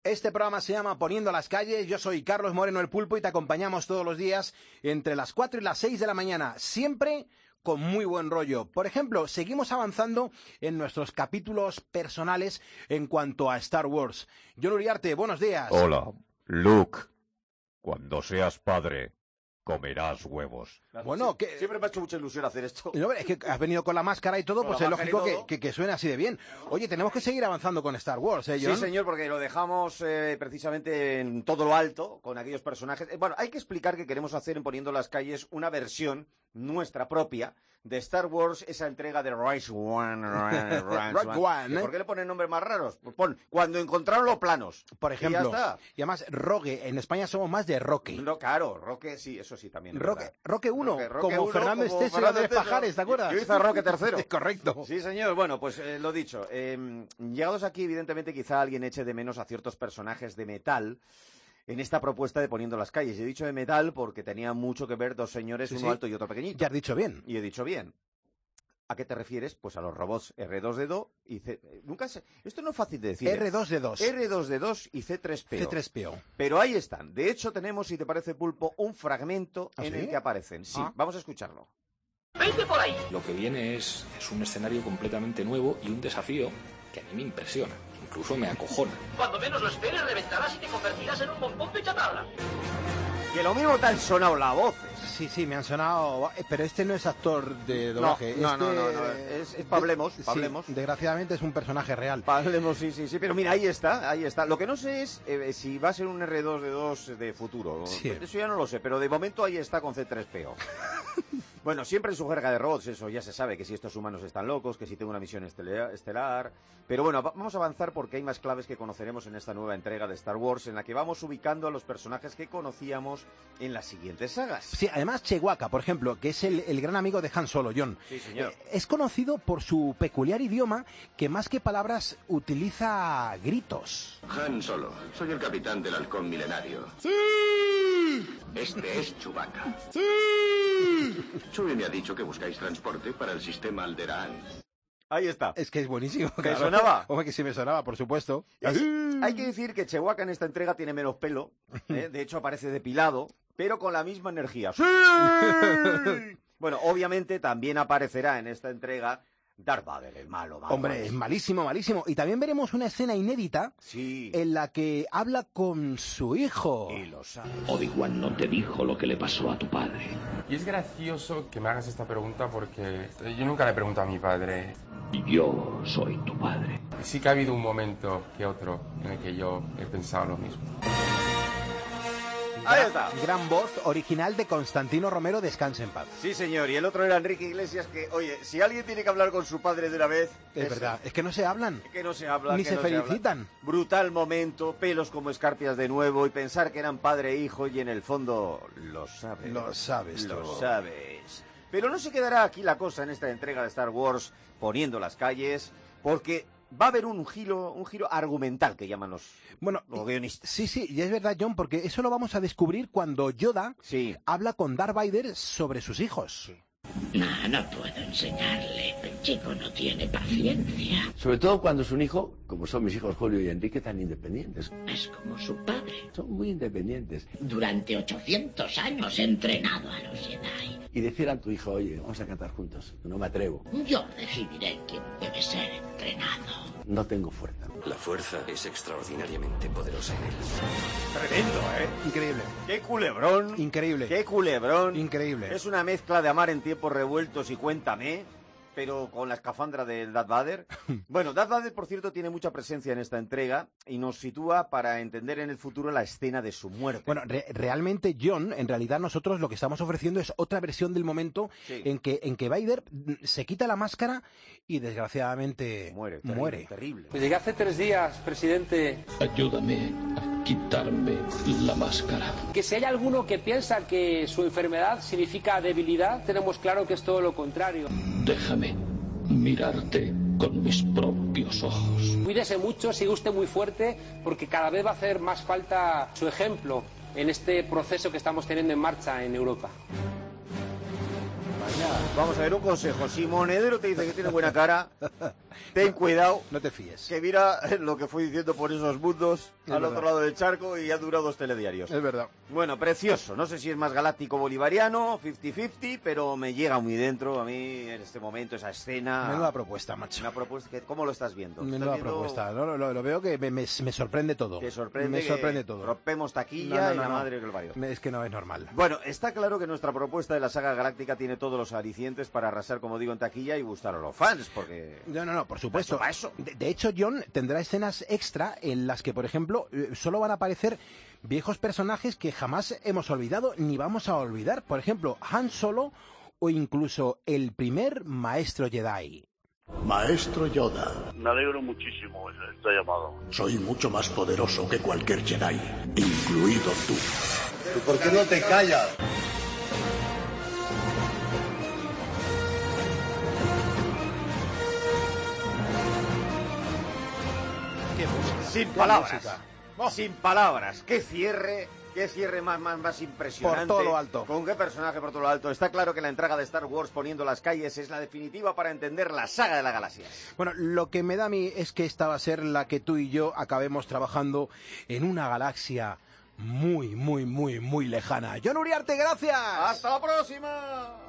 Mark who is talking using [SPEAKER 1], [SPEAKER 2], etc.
[SPEAKER 1] Este programa se llama Poniendo las calles. Yo soy Carlos Moreno el Pulpo y te acompañamos todos los días entre las 4 y las 6 de la mañana, siempre con muy buen rollo. Por ejemplo, seguimos avanzando en nuestros capítulos personales en cuanto a Star Wars. Jon Uriarte, buenos días.
[SPEAKER 2] Hola, Luke. Cuando seas padre, comerás huevos.
[SPEAKER 3] Bueno, que siempre me ha hecho mucha ilusión hacer esto.
[SPEAKER 1] No, es que has venido con la máscara y todo, pues es lógico que suene así de bien. Oye, tenemos que seguir avanzando con Star Wars, ¿eh, Jon?
[SPEAKER 3] Sí, señor, porque lo dejamos precisamente en todo lo alto, con aquellos personajes. Bueno, hay que explicar que queremos hacer en Poniendo las Calles una versión nuestra propia de Star Wars, esa entrega de Rise One.
[SPEAKER 1] Rogue One, ¿eh?
[SPEAKER 3] ¿Por qué le ponen nombres más raros? Pues pon Cuando encontraron los planos.
[SPEAKER 1] Por ejemplo.
[SPEAKER 3] Y ya está.
[SPEAKER 1] Y además, Rogue, en España somos más de Roque.
[SPEAKER 3] No, claro, Roque, sí, eso sí también.
[SPEAKER 1] Roque 1, como
[SPEAKER 3] uno,
[SPEAKER 1] Fernando Esteso y Andrés Pajares, ¿te acuerdas?
[SPEAKER 3] Yo hice a Roque III.
[SPEAKER 1] Correcto.
[SPEAKER 3] Sí, señor. Bueno, pues lo dicho. Llegados aquí, evidentemente, quizá alguien eche de menos a ciertos personajes de metal en esta propuesta de Poniendo las Calles. Y he dicho de metal porque tenía mucho que ver dos señores, uno alto y otro pequeñito.
[SPEAKER 1] Ya has dicho bien.
[SPEAKER 3] Y he dicho bien. ¿A qué te refieres? Pues a los robots R2D2 y C... Esto no es fácil de decir.
[SPEAKER 1] R2D2.
[SPEAKER 3] R2D2 y C3PO.
[SPEAKER 1] C3PO.
[SPEAKER 3] Pero ahí están. De hecho, tenemos, si te parece, Pulpo, un fragmento en el que aparecen. Sí, vamos a escucharlo.
[SPEAKER 4] ¡Vete por ahí!
[SPEAKER 5] Lo que viene es un escenario completamente nuevo y un desafío que a mí me impresiona. Incluso me acojona.
[SPEAKER 4] Cuando menos lo esperes, reventarás y te convertirás en un montón de chatarra.
[SPEAKER 3] Que lo mismo te han sonado las voces.
[SPEAKER 1] Sí, me han sonado... Pero este no es actor de doblaje.
[SPEAKER 3] No. Es Pablemos.
[SPEAKER 1] Sí, desgraciadamente es un personaje real.
[SPEAKER 3] Pablemos, sí. Pero mira, ahí está. Lo que no sé es si va a ser un R2D2 de futuro. Sí. Eso ya no lo sé, pero de momento ahí está con C3PO. Bueno, siempre en su jerga de robots, eso ya se sabe, que si estos humanos están locos, que si tengo una misión estelar... Pero bueno, vamos a avanzar porque hay más claves que conoceremos en esta nueva entrega de Star Wars, en la que vamos ubicando a los personajes que conocíamos en las siguientes sagas.
[SPEAKER 1] Sí, además Chewbacca, por ejemplo, que es el gran amigo de Han Solo, Jon.
[SPEAKER 3] Sí, señor.
[SPEAKER 1] Es conocido por su peculiar idioma, que más que palabras utiliza gritos.
[SPEAKER 6] Han Solo, soy el capitán del halcón milenario.
[SPEAKER 1] ¡Sí!
[SPEAKER 6] Este es Chewbacca.
[SPEAKER 1] ¡Sí!
[SPEAKER 6] Chewie me ha dicho que buscáis transporte para el sistema Alderaan.
[SPEAKER 3] Ahí está.
[SPEAKER 1] Es que es buenísimo.
[SPEAKER 3] ¿Te sonaba?
[SPEAKER 1] Hombre, que sí me sonaba, por supuesto.
[SPEAKER 3] Hay que decir que Chewbacca en esta entrega tiene menos pelo, de hecho aparece depilado, pero con la misma energía. ¡Sí! Bueno, obviamente también aparecerá en esta entrega Darth Vader, el malo.
[SPEAKER 1] Hombre, es malísimo. Y también veremos una escena inédita en la que habla con su hijo.
[SPEAKER 3] Y lo sabe.
[SPEAKER 7] Obi-Wan no te dijo lo que le pasó a tu padre.
[SPEAKER 8] Y es gracioso que me hagas esta pregunta porque yo nunca le pregunto a mi padre.
[SPEAKER 7] Yo soy tu padre.
[SPEAKER 8] Sí que ha habido un momento que otro en el que yo he pensado lo mismo.
[SPEAKER 3] Ahí está.
[SPEAKER 1] Gran voz original de Constantino Romero, descanse en paz.
[SPEAKER 3] Sí, señor, y el otro era Enrique Iglesias, que, oye, si alguien tiene que hablar con su padre de una vez...
[SPEAKER 1] Es verdad, es que no se hablan.
[SPEAKER 3] Es que no se hablan.
[SPEAKER 1] Ni se felicitan.
[SPEAKER 3] Brutal momento, pelos como escarpias de nuevo, y pensar que eran padre e hijo, y en el fondo lo sabes.
[SPEAKER 1] Lo sabes
[SPEAKER 3] todo.
[SPEAKER 1] Lo
[SPEAKER 3] sabes. Pero no se quedará aquí la cosa en esta entrega de Star Wars Poniendo las Calles, porque... va a haber un giro argumental que llaman los guionistas.
[SPEAKER 1] Sí, y es verdad, Jon, porque eso lo vamos a descubrir cuando Yoda habla con Darth Vader sobre sus hijos. Sí.
[SPEAKER 7] No puedo enseñarle. El chico no tiene paciencia.
[SPEAKER 9] Sobre todo cuando es un hijo, como son mis hijos Julio y Enrique, tan independientes.
[SPEAKER 7] Es como su padre.
[SPEAKER 9] Son muy independientes.
[SPEAKER 7] Durante 800 años he entrenado a los Jedi.
[SPEAKER 9] Y decir a tu hijo, oye, vamos a cantar juntos. No me atrevo.
[SPEAKER 7] Yo decidiré quién debe ser entrenado.
[SPEAKER 9] No tengo fuerza.
[SPEAKER 10] La fuerza es extraordinariamente poderosa en él.
[SPEAKER 3] Tremendo, ¿eh?
[SPEAKER 1] Increíble.
[SPEAKER 3] ¡Qué culebrón!
[SPEAKER 1] Increíble.
[SPEAKER 3] ¡Qué culebrón!
[SPEAKER 1] Increíble.
[SPEAKER 3] Es una mezcla de Amar en tiempos revueltos y Cuéntame, pero con la escafandra del Darth Vader. Bueno, Darth Vader, por cierto, tiene mucha presencia en esta entrega y nos sitúa para entender en el futuro la escena de su muerte.
[SPEAKER 1] Bueno, realmente, Jon, en realidad nosotros lo que estamos ofreciendo es otra versión del momento en que Vader se quita la máscara y desgraciadamente muere.
[SPEAKER 3] Terrible.
[SPEAKER 11] Pues llegué hace 3 días, presidente.
[SPEAKER 7] Ayúdame a quitarme la máscara.
[SPEAKER 11] Que si hay alguno que piensa que su enfermedad significa debilidad, tenemos claro que es todo lo contrario.
[SPEAKER 7] Déjame mirarte con mis propios ojos.
[SPEAKER 11] Cuídese mucho, sigue usted muy fuerte, porque cada vez va a hacer más falta su ejemplo en este proceso que estamos teniendo en marcha en Europa.
[SPEAKER 3] Vamos a ver, un consejo. Si Monedero te dice que tiene buena cara, ten cuidado.
[SPEAKER 1] No te fíes.
[SPEAKER 3] Que mira lo que fue diciendo por esos mundos al otro lado del charco y ha durado 2 telediarios.
[SPEAKER 1] Es verdad.
[SPEAKER 3] Bueno, precioso. No sé si es más galáctico bolivariano, 50-50, pero me llega muy dentro a mí en este momento esa escena.
[SPEAKER 1] Menuda propuesta, macho.
[SPEAKER 3] Una propuesta que, ¿cómo lo estás viendo?
[SPEAKER 1] Menuda propuesta. No, lo veo que me sorprende todo.
[SPEAKER 3] Te sorprende.
[SPEAKER 1] Me sorprende todo.
[SPEAKER 3] Rompemos taquilla y la madre que lo parió.
[SPEAKER 1] Es que no es normal.
[SPEAKER 3] Bueno, está claro que nuestra propuesta de la saga galáctica tiene todos los alicientes para arrasar, como digo, en taquilla y gustar a los fans, porque...
[SPEAKER 1] No, por supuesto.
[SPEAKER 3] Eso.
[SPEAKER 1] De hecho, John tendrá escenas extra en las que, por ejemplo, solo van a aparecer viejos personajes que jamás hemos olvidado ni vamos a olvidar. Por ejemplo, Han Solo o incluso el primer maestro Jedi.
[SPEAKER 12] Maestro Yoda.
[SPEAKER 13] Me alegro muchísimo de esta llamada.
[SPEAKER 12] Soy mucho más poderoso que cualquier Jedi, incluido tú.
[SPEAKER 14] ¿Pero por qué no te callas?
[SPEAKER 1] Qué música.
[SPEAKER 3] Sin palabras. Sin palabras. Qué cierre más impresionante.
[SPEAKER 1] Por todo lo alto.
[SPEAKER 3] ¿Con qué personaje por todo lo alto? Está claro que la entrega de Star Wars poniendo las calles es la definitiva para entender la saga de la galaxia.
[SPEAKER 1] Bueno, lo que me da a mí es que esta va a ser la que tú y yo acabemos trabajando en una galaxia muy lejana. John Uriarte, gracias.
[SPEAKER 3] ¡Hasta la próxima!